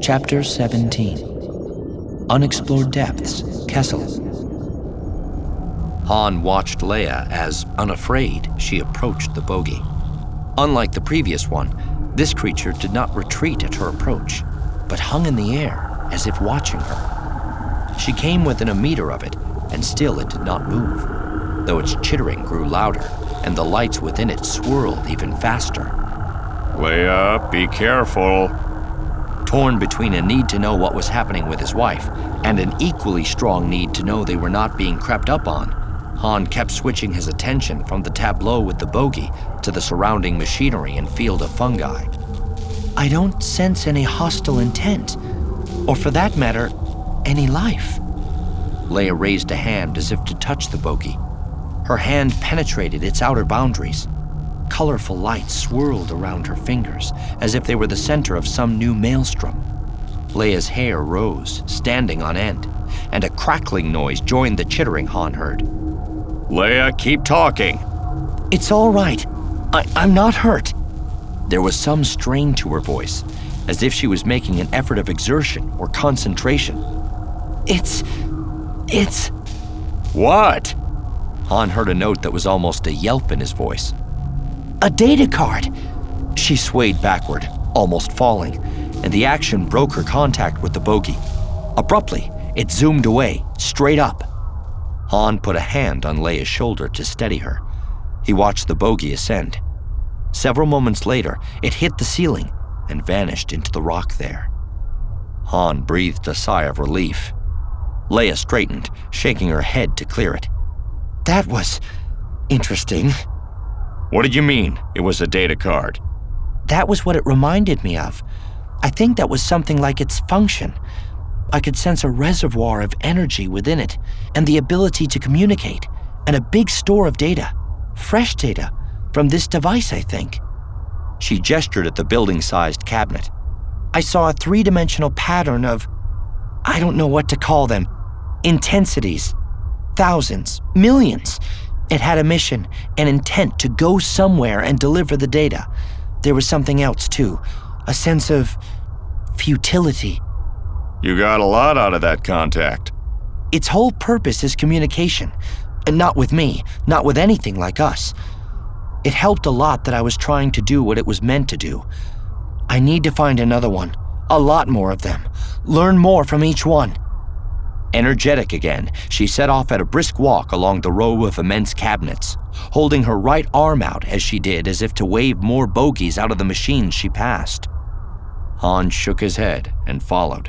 Chapter 17. Unexplored Depths, Kessel. Han watched Leia as, unafraid, she approached the bogey. Unlike the previous one, this creature did not retreat at her approach, but hung in the air as if watching her. She came within a meter of it, and still it did not move, though its chittering grew louder, and the lights within it swirled even faster. Leia, be careful. Torn between a need to know what was happening with his wife and an equally strong need to know they were not being crept up on, Han kept switching his attention from the tableau with the bogey to the surrounding machinery and field of fungi. I don't sense any hostile intent, or for that matter, any life. Leia raised a hand as if to touch the bogey. Her hand penetrated its outer boundaries. Colorful lights swirled around her fingers as if they were the center of some new maelstrom. Leia's hair rose, standing on end, and a crackling noise joined the chittering Han heard. Leia, keep talking. It's all right. I'm not hurt. There was some strain to her voice, as if she was making an effort of exertion or concentration. It's... What? Han heard a note that was almost a yelp in his voice. A data card. She swayed backward, almost falling, and the action broke her contact with the bogey. Abruptly, it zoomed away, straight up. Han put a hand on Leia's shoulder to steady her. He watched the bogey ascend. Several moments later, it hit the ceiling and vanished into the rock there. Han breathed a sigh of relief. Leia straightened, shaking her head to clear it. That was interesting. What did you mean, it was a data card? That was what it reminded me of. I think that was something like its function. I could sense a reservoir of energy within it, and the ability to communicate, and a big store of data. Fresh data, from this device, I think. She gestured at the building-sized cabinet. I saw a three-dimensional pattern of, I don't know what to call them, intensities. Thousands, millions. It had a mission, an intent to go somewhere and deliver the data. There was something else, too. A sense of futility. You got a lot out of that contact. Its whole purpose is communication. And not with me, not with anything like us. It helped a lot that I was trying to do what it was meant to do. I need to find another one. A lot more of them. Learn more from each one. Energetic again, she set off at a brisk walk along the row of immense cabinets, holding her right arm out as she did as if to wave more bogies out of the machines she passed. Han shook his head and followed.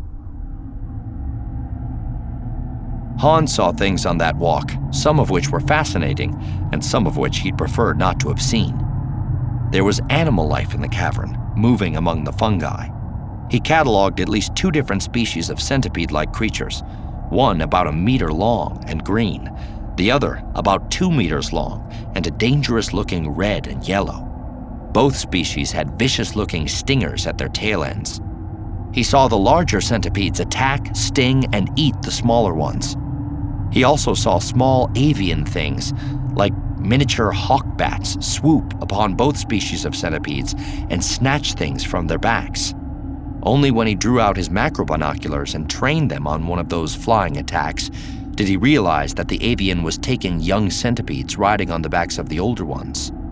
Han saw things on that walk, some of which were fascinating, and some of which he'd prefer not to have seen. There was animal life in the cavern, moving among the fungi. He cataloged at least 2 different species of centipede-like creatures, one about 1 meter long and green, the other about 2 meters long and a dangerous-looking red and yellow. Both species had vicious-looking stingers at their tail ends. He saw the larger centipedes attack, sting, and eat the smaller ones. He also saw small avian things, like miniature hawk bats, swoop upon both species of centipedes and snatch things from their backs. Only when he drew out his macro binoculars and trained them on one of those flying attacks did he realize that the avian was taking young centipedes riding on the backs of the older ones.